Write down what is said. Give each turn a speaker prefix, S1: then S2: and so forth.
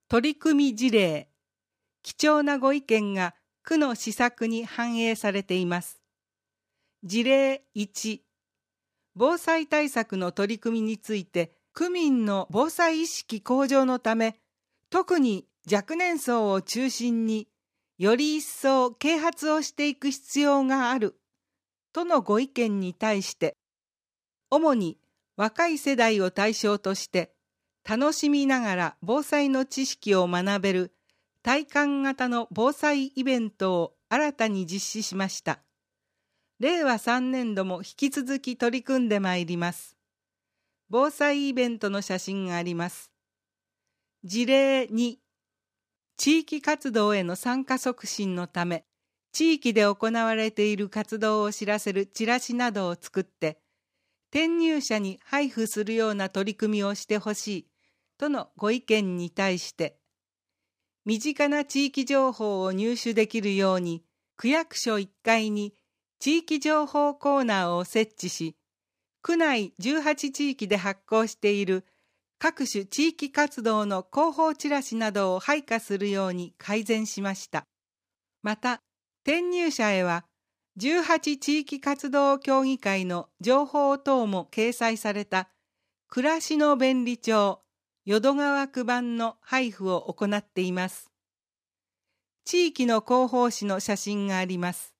S1: 取り組み事例、貴重なご意見が区の施策に反映されています。事例1、防災対策の取り組みについて、区民の防災意識向上のため、特に若年層を中心に、より一層啓発をしていく必要がある、とのご意見に対して、主に若い世代を対象として、楽しみながら防災の知識を学べる体感型の防災イベントを新たに実施しました。令和3年度も引き続き取り組んでまいります。防災イベントの写真があります。事例2、地域活動への参加促進のため、地域で行われている活動を知らせるチラシなどを作って、転入者に配布するような取り組みをしてほしいとのご意見に対して、身近な地域情報を入手できるように、区役所1階に地域情報コーナーを設置し、区内18地域で発行している各種地域活動の広報チラシなどを配下するように改善しました。また、転入者へは、18地域活動協議会の情報等も掲載された、暮らしの便利帳、淀川区版の配布を行っています。地域の広報誌の写真があります。